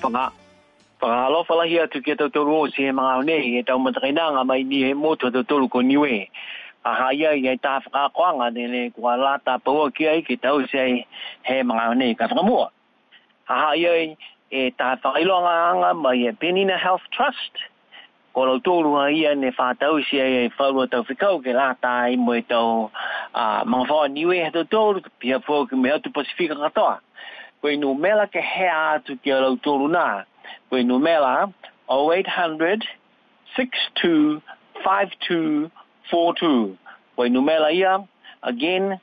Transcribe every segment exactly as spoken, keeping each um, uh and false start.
Whanga, whangalofa lahi atu ki tau tolu o si he mga nei, e tau matakinanga mai ni he moto tau tolu ko niwe. A haia i ai tā whakakoanga nene kua lata paua ki ai ki tau se he mga nei ka whakamua. A haia e tā whakailonga anga mai e Penina Health Trust, ko lau tolu a ia ne whātau si ai e whaurua tau whikau ke lata ai mo e tau mga whaua niwe he tau tolu, pia fō ki me atu Pasifika katoa. Koe nu mela ke hea atu ki a lau tolu nā. Koe nu mela oh eight hundred, six two five two four two. Koe nu mela ia, again,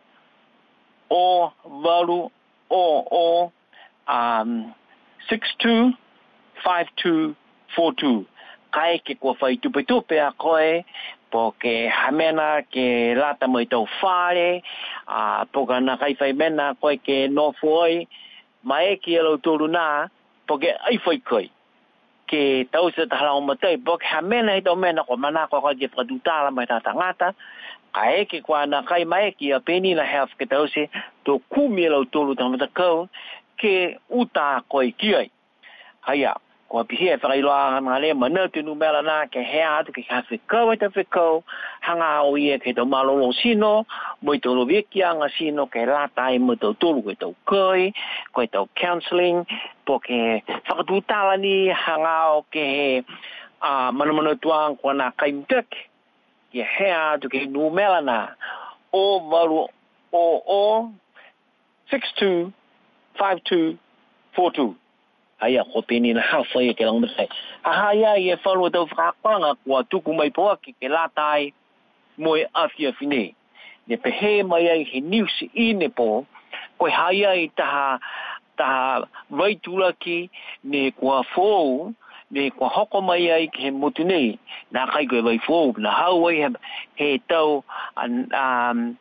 o valu o o um, six two five two four two. Kai ke kua whai tupe tupe a koe, po ke hamena ke lata mo i tau whare, uh, po ka na kai whai mena koe ke nofuoi, mai ki alo tolu nā, po ke ai whai koe. Ke tau se tahala o matai, po ke hamena i tau mena ko mana ko ka ke whakatutala mai tā tangata, ka eke kua na kai mai ki a Penina Health ke tau se, tō kumi alo tolu tamata kau, ke uta koe ki ai. Haia. Kua pihi e whakailoa ngā le mana tunu mela nā ke hea atu ke ka whikau e ta whikau, hanga o ia ke tau malolo sino, mo i tau lovekia ngā sino ke lata e mo tau tolu koe tau koi, koe tau counselling, po ke whakatutala ni hanga o ke he uh, mana mana tuang kua nā kaimtek, ke hea atu ke nu mela nā, o valu o o, six two five two four two. Aia, ko Penina Health ai ke lang matai. Ahaya ia whalua tau whakapanga kua tuku mai poa ki ke latai moe awhia whine. Ne pehe mai ai he news i ne po, koe haia i taha, taha waitula ki ne kua fōu, ne kua hoko mai ai ki he motu nei, nā kai koe wai fōu, na hau ai he, he tau um,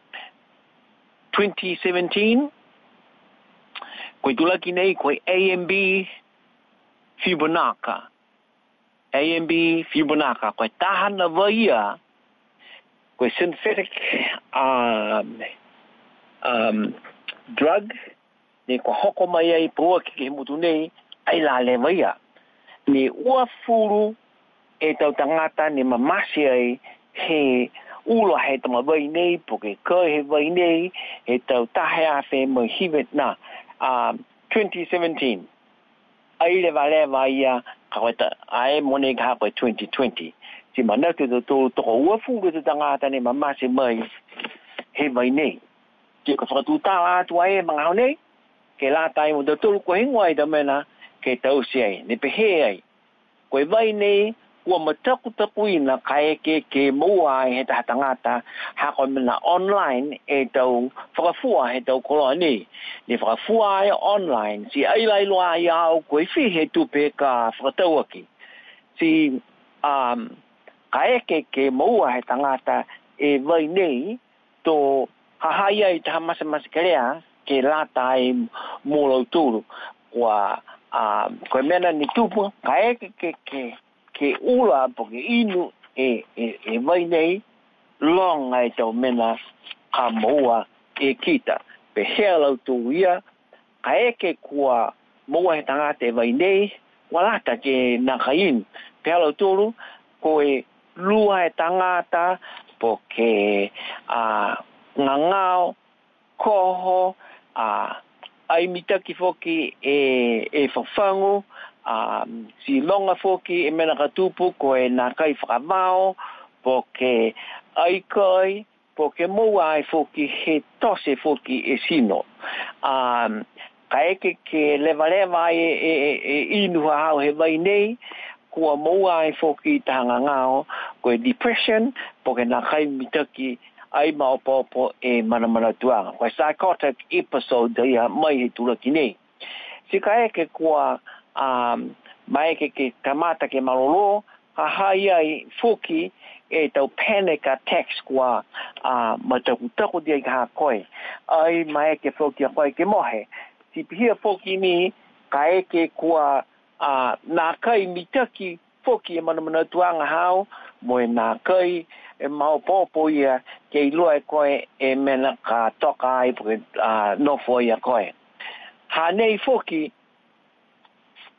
twenty seventeen, koe tulaki nei koe A M B Fibonacci. A M B Fibonacci. Koe tahana waia, koe synthetic um, um, drug, ne koe hoko mai ai pua ki ke mutu nei, ai la le waia. Ne ua furu e tau tangata ne mamasi ai he ulo he tama wai nei, po ke koe he wai nei, he tau tahe a whe mo hiwet na. Um, twenty seventeen. Ai le vale vaia kaweta ai mone ka ko twenty twenty. Si mana tu tu to ua fu ke tangata ne mama se mai he vai nei. Ke ko fa tu ta tu ai manga nei. Ke la tai mo tu ko hingwai da mena ke tau si ai ne pe he ai. Ko vai nei ua mataku takuina kai ke ke mua he ta tangata ha ko mena online e tau whakafua he tau koloni ni whakafua e online si ai lai loa i au koe whi he tupe ka whakatau aki si um, kai ke ke mua he tangata e vai nei to hahai ai taha masa masa kerea ke lata e mōlau tūru kua um, koe mena ni tupu kai ke ke ke ke ula po ke inu e, e, e vai nei longa e tau mena ka moua e kita. Pe hea lau tō ia, ka eke kua moua he tangata e vai nei, walata ke nakain. Pe hea lau tōru, ko e lua he tangata po ke uh, ngangao, koho, uh, ai mitaki foki e, e whawhangu, Um, si longa foki e mena katupu ko e nā kai whakamao, po ke aikoi, po ke mua ai foki he tose foki e sino. Um, ka eke ke lewa lewa e, e, e, e inuha hau he vai nei, kua mua ai foki tahanga ngao, ko e depression, po ke nā kai mitaki ai maopopo e mana mana tuanga. Ko e psychotic episode ia mai he tulaki nei. Si ka eke kua Um, mai ke ke kamata ke malolo ha hai ai fuki e tau panic attacks kua uh, mataku taku dia ka koe ai mai ke fuki a koe ke mohe si pihia fuki ni ka eke kua uh, nā kai mitaki fuki e mana mana tuanga hau mo e nā kai e mau popo ia ke ilua e koe e mena ka toka ai porque uh, no foi a koe ha nei fuki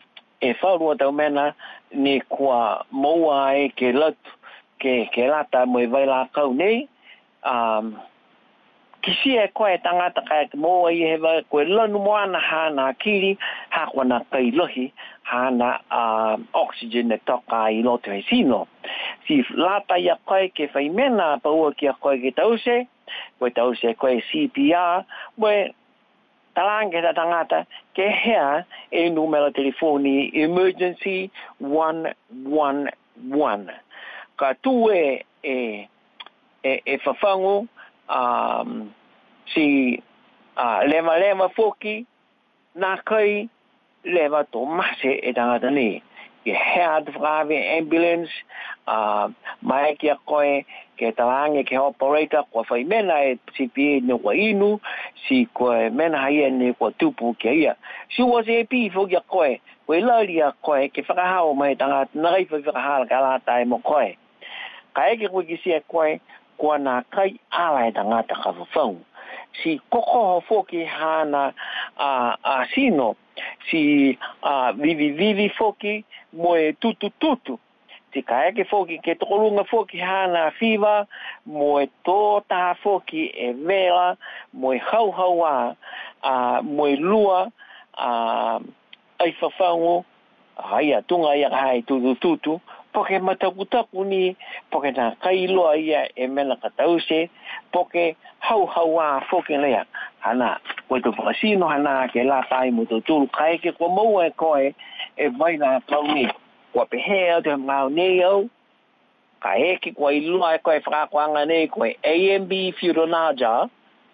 e whaurua tau mena ni kua moua e ke latu ke ke lata mo vai la kau nei um kisi e koe tangata kai ke moua i hewa koe lanu moana hana kiri ha kwana kai lohi hana um, oxygen e toka i loto e sino si lata ia koe ke whaimena paua kia koe ke tause koe tause koe C P R koe talange da tangata ke hea e numero telefoni emergency one one one ka tu e e e, e whawhangu um, si uh, lema lema foki na kai leva to mase e tangata ni ke hea te whakawe ambulance uh, mai kia koe ke talange ke operator ko whai mena e C P A ni kwa inu si koe mena haia ni kwa tupu ke ia si was e pi foki a koe koe lari a koe ke whakahao mai tangata narai whai whakahala ka lata e mo koe ka eke koe ki si e koe kua nā kai ala e tangata ka whawhau si kokoho foki hana a, a sino si a, vivi vivi foki mo e tutu tutu si ka eke foki ke tokolunga foki hana fiva mo e tō taha foki e vela mo e hau hau a, a mo e lua a, ai whawhau hai a tunga ia hai tutu tutu poke matakutaku ni poke nā kai loa ia e mena ka tause poke hau hau a foke lea hana koe to whakasino hana ke la tai mo to tūru kai ke kua maua e koe e vai nā kau ni kua pehea te ngau nei au ka eke kua i loa e koe whakakuanga nei koe A M B Fironaja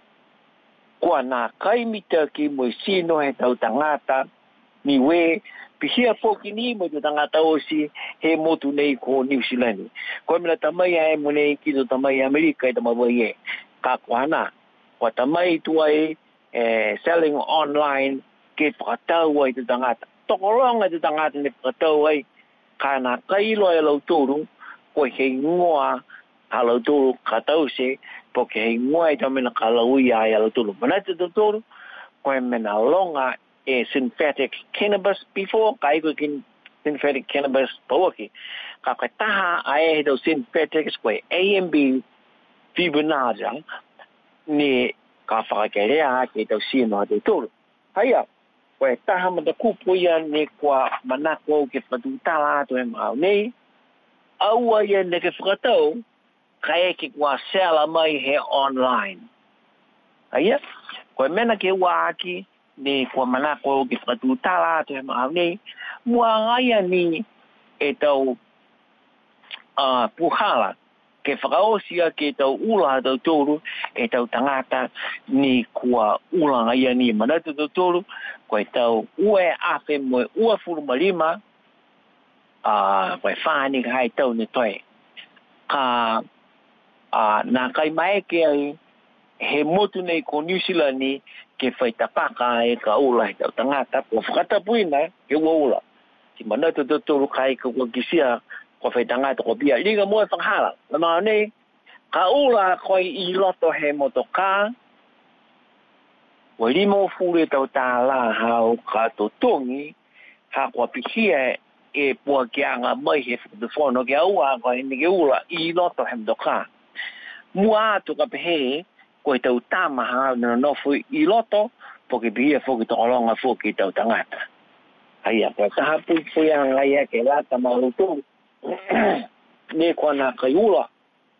kua nā kai mitaki mo i sino he tau tangata ni we pihia foki ni mo te tangata osi he motu nei ko New Zealand. Koe mena tamai e mo nei ki to tamai Amerika e tamawai e. Ka kuana, kua tamai tuai e selling online ke whakatau ai te tangata. Tokoronga te tangata ne whakatau ai ka nā kailo e lau tōru koe hei ngoa a lau tōru ka tause po ke hei ngoa e tamena ka lau ia e lau tōru. Mana te tōru koe mena longa e synthetic cannabis before kai ko kin synthetic cannabis pawaki ka ka taha ai do synthetic square A M B Fibonacci ni ka whakakerea ke tau sino te tōru haia koe taha mata kupu ia ne kua manako ke whatutala to e mau nei aua ia ne ke whakatau ka eke kua sela mai he online haia koe mena ke waki ni kua manako ke whatutala to he mau nei mua ngaia ni e tau uh, puhala ke whakaosia ke tau ula tau tōru e tau tangata ni kua ula ngaia ni manatu tau tōru koe tau ue afe moe ua furu malima uh, koe whāni ka hai tau ni toi ka uh, nā kai mai ke ai he motu nei ko New Zealand ni ke whaitapaka e ka ula e tau tangata kua whakatapuina ke ua ula si manatu tau tōru kai ka kua kisia ko fai tangata ko bia liga mo e whakahala na maa nei ka ula koe i loto he motoka wa limo fure tau tā la hao ka totongi ha kua pihia e pua kianga mai he whakatafono ke aua koe ni ke ula i loto he motoka mua atu ka pehe koe tau tamaha na nofu i loto po ke pihia fo ki tokolonga fo ki tau tangata haia koe taha pupuia ngaia ke lata malutu ne kua nā kai ula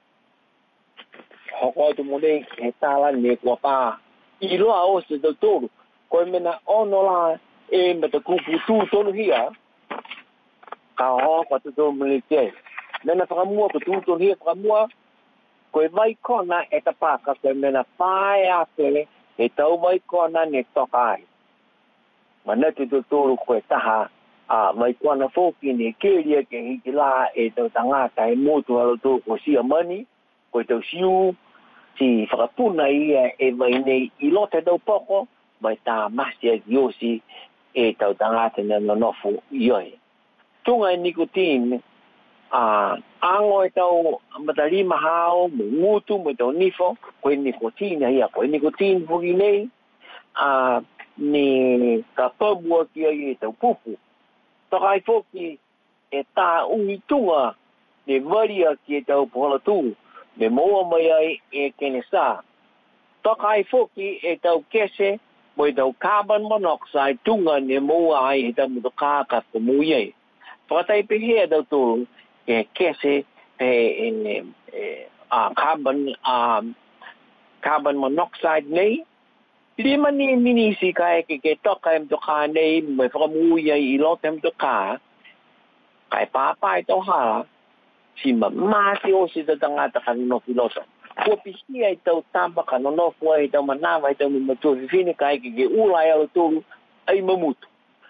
hoko tu mo nei he tala ne kua pā i loa o se tau tōru koe mena ono la e mata kupu tū tonu hia ka hoko tu tōru mele te mena whakamua ko tū tonu hia whakamua koe vai kona e ta pāka koe mena whae ape e tau vai kona ne toka ai mana te tau tōru koe taha a mai kona foki ne keria ke hiki la e tau tangata e motu halo tō ko sia mani koe tau siu si whakapuna ia e mai nei i lote tau poko mai tā masia ki osi e tau tangata na nonofu ioi tunga e nikotin a ango e tau matalima hao mo ngutu mo tau nifo koe nikotin ia koe nikotin fuki nei a ni ka pabua ki ai e tau pupu Tokai foki e tā ui tunga ne varia ki e tau pola tū, me moa mai ai e kene sā. Tokai foki e tau kese, mo e tau carbon monoxide tunga ne moa ai he tau muto kāka ko mui ai. Whakatai pehe e tau tūru e kese e, e, e a carbon, a, carbon monoxide nei, lima ni minisi ka e ke toka e mto kā nei, mo e whakamui ai i lote mto kā, kai pāpai tau hala, si ma māsi o si tatangata ka no piloto. Kua pihia i tau tamba ka no nofu ai tau manawa i tau mi matua whiwhine ka eke ke ula e au tōru ai mamutu.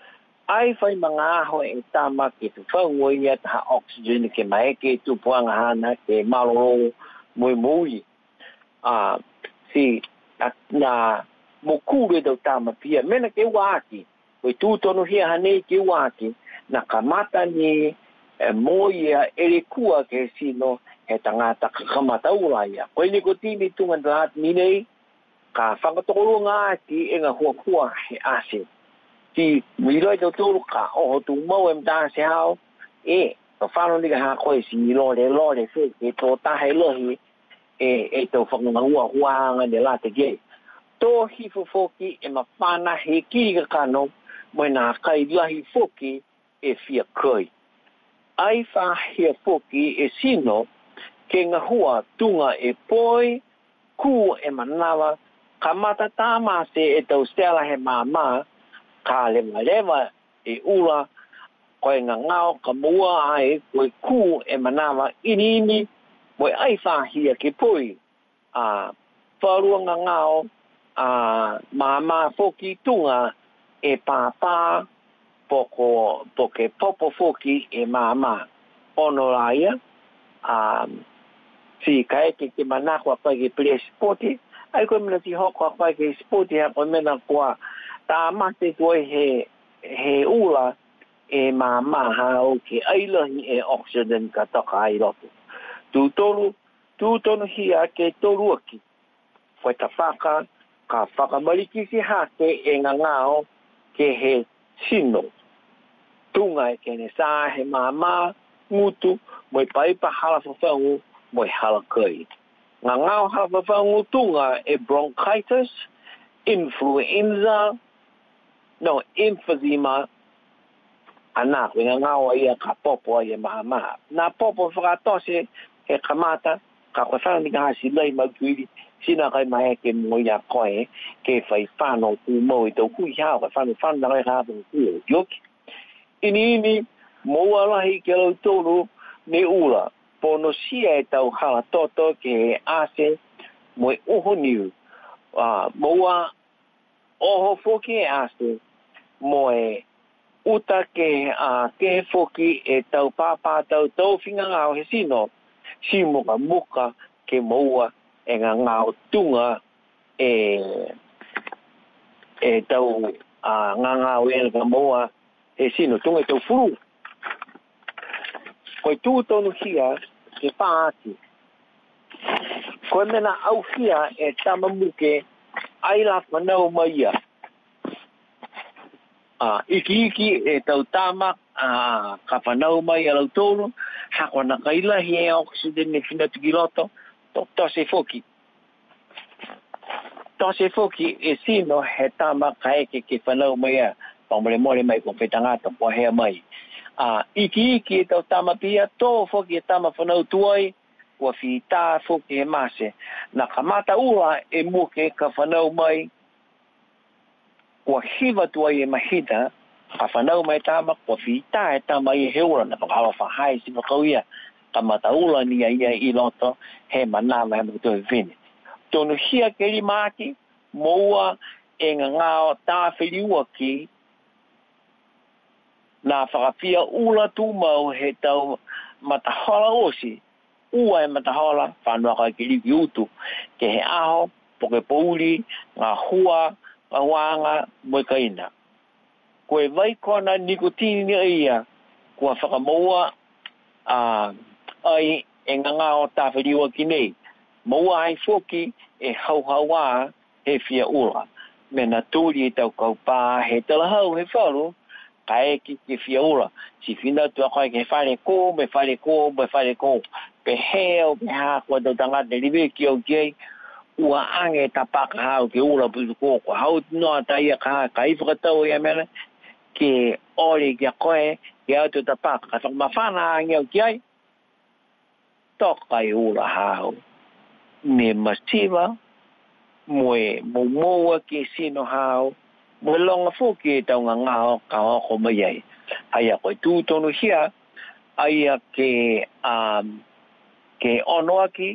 Ai whai mga aho e tama ke tu whaungo i ata ha oxygen ke maeke tu puanga hana ke maloro mui mui. Ah, si na mokure tau tama pia. Mena ke waki, koi tūtono hia hanei ke waki, na kamata ni e moia ere kua ke sino he tangata kakamata ura ia. Koe ni ko tini tunga dalat minei, ka whakatokoro ngā ki e ngā hua kua he ase. Ti miroi tau tōru ka oho tu mau e mtāse hao, e, ka whano ni ka hā koe si lore lore whi, e tō tahe lohi, e, e tau whakanga hua hua hanga ne late gei. Tō hifo foki e ma whana he kiri ka kano, mo nā kai lahi foki e fia koi. Ai whahia foki e sino ke ngā hua tunga e poi, ku e manawa, ka mata tāma se e tau stela he māma, ka lewa lewa e ula, koe ngā ngāo ka mua ai, koe ku e manawa ini ini, moe ai whahia ke poi. A wharua ngā ngāo, a māma foki tunga e pāpā, poko poke popo foki e mama ono laia um si kai ke ke manako pa ke play sporti ai ko mena ti hoko pa ke sporti ha ko mena kwa ta mate ko he he ula e mama ha o ke ai lohi e oxygen ka to kai roto tu tolu tu tonu hia ke tolu aki foi ta faka ka faka maliki si ha ke e ngangao ke he sino tunga e kene sā he māmā ngutu moi pai pa hala whawhangu moi hala kai. Ngā ngāo hala whawhangu tunga e bronchitis, influenza, no, emphysema, anā, koe ngā ngāo ia ka popo ai e māmā. Nā popo whakatose he kamata, ka koe whanani ka hasi lei mautuiri, sina kai mai ke mo ia koe, ke whai whano tu mo i tau kui hao, ka whanu whanu na kai hāpun kui, yoki. Ini ini, moa lahi ke lau tōru me ula, pono sia e tau hala toto ke he ase mo e uho niu. Uh, moa oho foki e ase, mo e uta ke uh, ke foki e tau pāpā tau tau whinga ngāo he sino, si moka muka ke moa e ngā ngāo tunga e, e tau uh, ngā ngāo e ngā moa e sino tunga tau furu. Koe tū tonu hia ke pāti. Koe mena au hia e tamamuke ai la whanau maia. Uh, iki iki e tau tama uh, ka whanau maia lau tōru, hako na kailahi e oxygen ne whina tuki loto, to, to se foki. To se foki e sino he tama ka eke ke whanau maia. Pamole mole mai ko petangata po hea mai. Ah, iki iki e tau tama pia, tō foki e tama whanau tuai, kua whi tā foki he mase. Na ka mata ua e muke ka whanau mai, kua hiva tuai e mahita, ka whanau mai tama, kua whi tā e tama i he ura, na pakawa whahai si pakauia, ka mata ula ni a ia i loto, he manawa he makutu he vini. Tonu hia ke li maki, moua e ngā ngāo tā whiriua ki, nā whakapia ula tū mau he tau matahola osi, ua e matahola, whanua kai ki riki utu, ke he aho, poke pouri, ngā hua, ngā wanga, moi kaina. Koe vai kona nikotini ia, kua whakamoua, uh, ai e ngā ngāo tāwhiriua ki nei. Moua ai foki e hauhaua he fia ula. Mena tūri e tau kaupā, he talahau he wharu, kai ki ki fiora si fina tu ko ke fale ko me fale ko me fale ko pe heo pe ha ko do tanga de libe ki o ke ua ange tapaka hau ke ura pu ko ko hau no ta ia ka kai fra tau ia mena ke ori ke koe ke auto tapaka ka ma fana ange o ke toka i ura hau me masiva moe mo moa ke sino hau mo longa foki tau nga ngao ka ho mai ai ai ko tu tonu hia ai ke um ke ono aki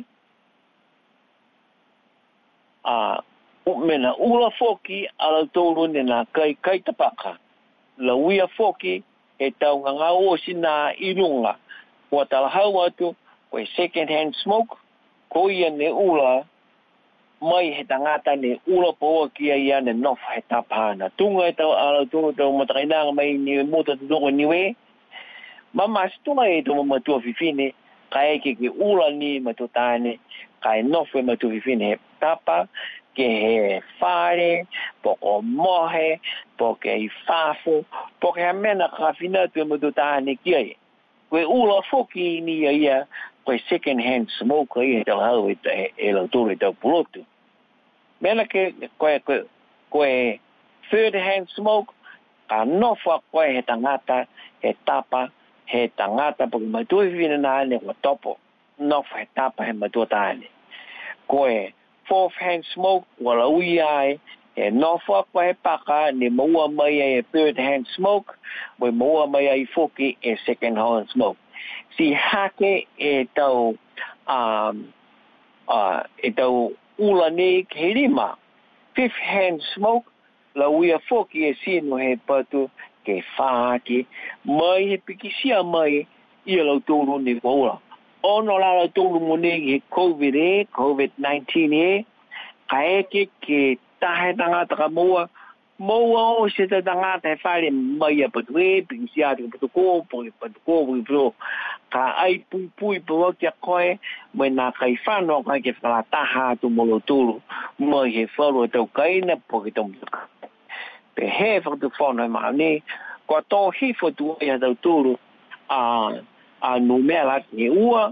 a o mena ula foki ala tolu nena kai kai tapaka la uia foki e tau nga ngao sina ilunga o tala hau atu ko second hand smoke ko ia ne ula mai he tangata ne ula po kia ia ne nof he tapana tunga tau ala tunga tau mataina mai ni mota tunga ni we mama stunga e to matu fifine kai ke ke ula ni matutane kai nof e matu fifine tapa ke he fare poko mohe poke i fafo poke mena ka fina tu matutane kia we ula foki ni ia ko second hand smoke e tau hau e e la tore tau pulotu mena ke koe koe koe third hand smoke ka nofa koe he tangata he tapa he tangata porque matui vina na ne ko topo nofa he tapa he matua tane koe fourth hand smoke wala ui ai he nofa koe he paka ni maua mai e third hand smoke mo maua mai ai foki e second hand smoke si hake e tau um uh e tau ula ne ke lima fifth hand smoke la uia foki e sino he patu ke whaaki mai he pikisia mai ia lau tōru ne koura ono la lau tōru mo ne he COVID e COVID nineteen e ka eke ke tahe tangata ka moa moa o se te tangata he whare mai a patu e pikisia te patu kōpo e patu kōpo e patu ka ai pui pui pua kia koe mai nā kai whanau kai ke whakataha tu molo tūru mai he wharu tau kaina po ke tau mtuka pe he whakatu whanau maa ne kua tō hifo tu ia tau tūru a a numea laki he ua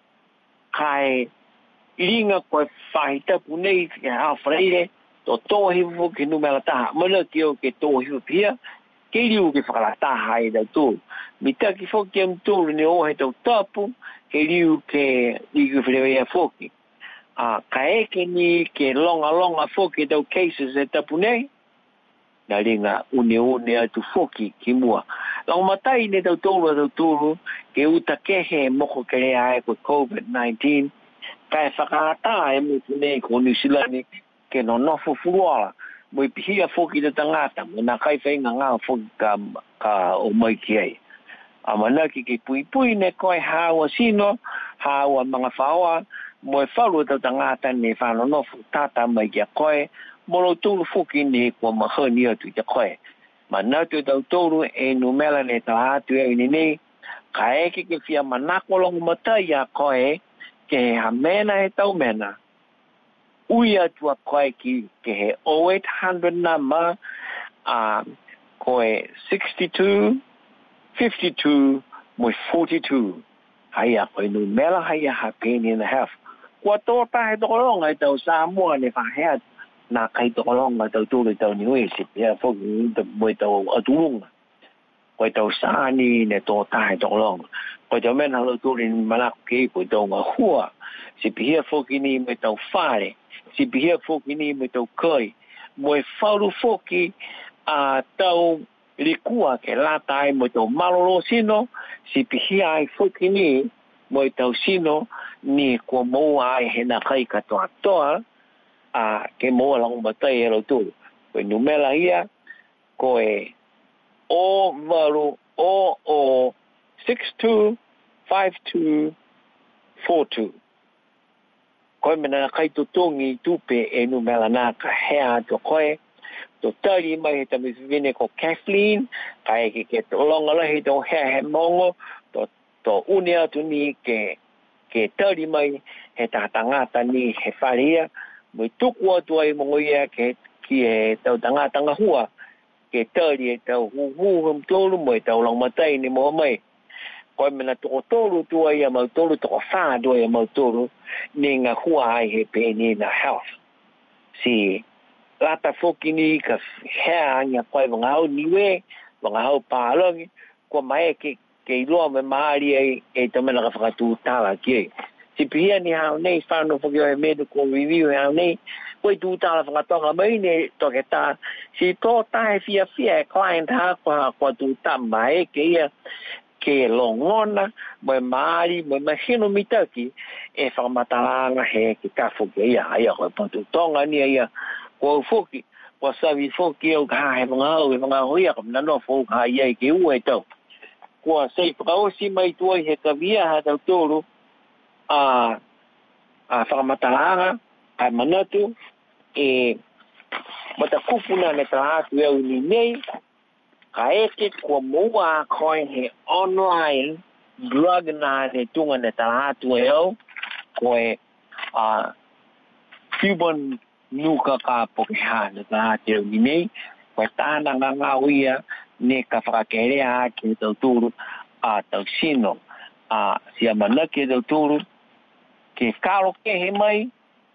kai iringa koe whahitapu nei ke hawhareire tō tō hifo ke numea taha mana ki o ke tō hifo pia ke riu ke whakalataha e tau tūru mi taki foki am tūru ne o he tau tapu ke riu ke iku whirewea foki a ka eke ni ke longa longa foki tau cases e tapu nei na ringa une une atu foki ki mua lau matai ne tau tōru tau tūru ke uta kehe moko ke rea e ko COVID nineteen ka e whakalata e mutu nei ko New Zealand ke no nofo furuala mo i pihia foki te tangata mo na kai whainga ngā foki ka, ka o mai ki ei a manaki ki pui pui ne koe hawa sino hawa mga whaoa mo e whalu tau tangata ne whano nofu tata mai kia koe mo lo tūru foki ne kua mahani atu kia koe manatu tau tūru e numela ne tau hatu e ni nei ka eke ke whia manako longu matai a koe ke he hamena he tau mena ui atua koe ki ke he oh eight hundred nama um, koe sixty-two fifty-two mo forty-two haya koe no mela haya ha penny and a half kua tō tahe tokolonga i tau Samoa ne whahea nā kai tokolonga tau tūre tau niwe se pia foki mo i tau aturunga koe tau sāni ne tō tahe tokolonga koe tau mena halo tūre ni manako ke koe tau ngā hua se pia foki ni mo i tau whare se pia foki ni mo i tau kai mo e whauru foki a tau rikua ke lata ai mo tau malolo sino si pihia ai foki ni mo i tau sino ni kua moa ai he na kai katoa toa a ke moa langu matai e rautu koe numela ia koe o varu o o six two five two four two koe mena kai tutungi tupe e numela nā ka hea to koe to tari mai he tami vine ko Kathleen kai ke ke to longa lahi to he he mongo to to unia tu ni ke ke tari mai he ta tangata ni he faria mo tuku atu ai mongo ia ke ki he tau tangata ngahua ke tali tau hu hu hum tolu mo tau long matai ni mo mai ko me na to tolu tu ai ma tolu to fa do ai ma tolu ni nga hua ai he pe ni na health si lata foki ni ka hea anga koe wanga hau niwe wanga hau pālongi ko mai ke ke iloa me maari ai e tamana ka whakatū tāla ki ai si pihia ni hau nei whanau whaki o he medical review hau nei koe tū tāla whakatonga mai ne toke tā si tō tae fia fia e client ha kua kua tū tā mai ke ia ke longona mai maari mai mahino mitaki e whakamatalanga he ke kafo ke ia ai a koe patu tonga ni ia ko foki ko sabi foki o ka he mga o mga hoia ko na no fo ka ia ke u e tau ko sei pa o si mai tu he ka via ha tau toro a a whakamatalanga a manatu e mata kupuna me tra tu e ni nei ka eke ko mua koe he online drug na ne tunga ne tra tu e o ko e a Cuban nuka ka pokeha na ta te ni nei ko ta na nga uia ne ka whakakere a ke tau turu a tau sino a si amana ke tau turu ke karo ke he mai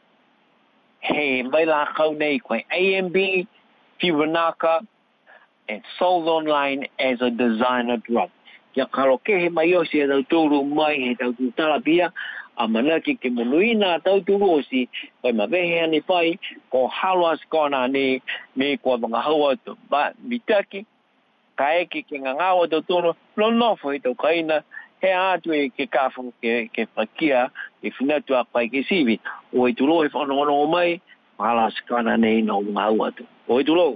he mai la kau nei ko A M B Fibanaka and sold online as a designer drug ya karo ke he mai o si tau turu mai he tau tu talapia amana ki ke monuina tau tu rosi ko ma vehe ani pai ko halas kona ni me ko mga hawa to ba mitaki kai ki ke ngao do tono no no foi to kaina he atu ke kafu ke ke pakia e fina tu apai ke sivi o i tu lo e fa no no mai halas kona nei no mga hawa to o i tu lo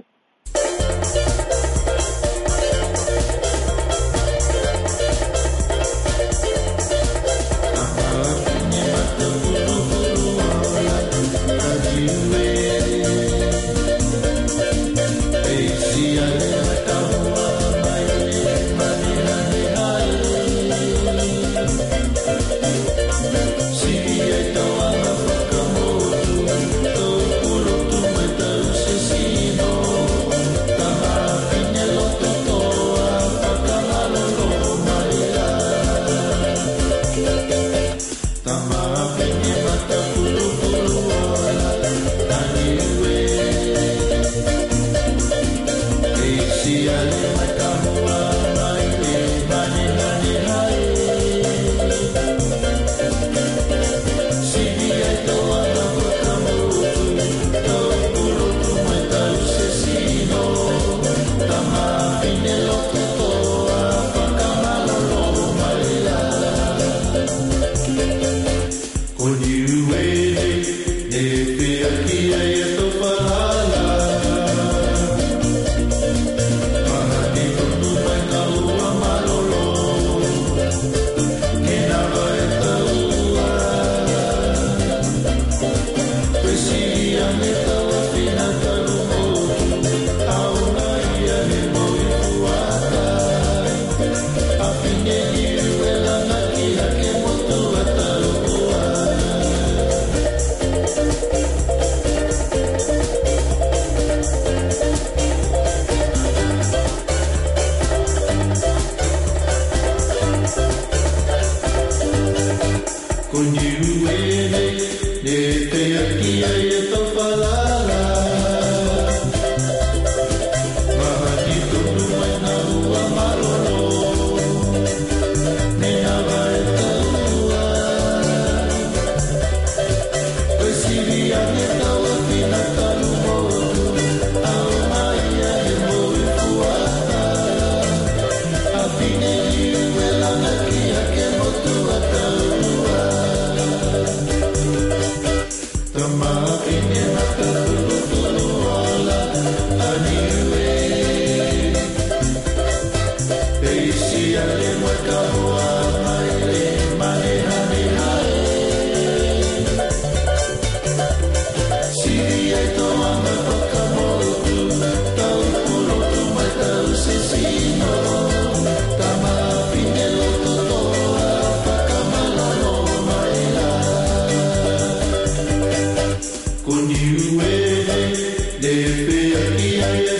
Con you, de fe aquí hay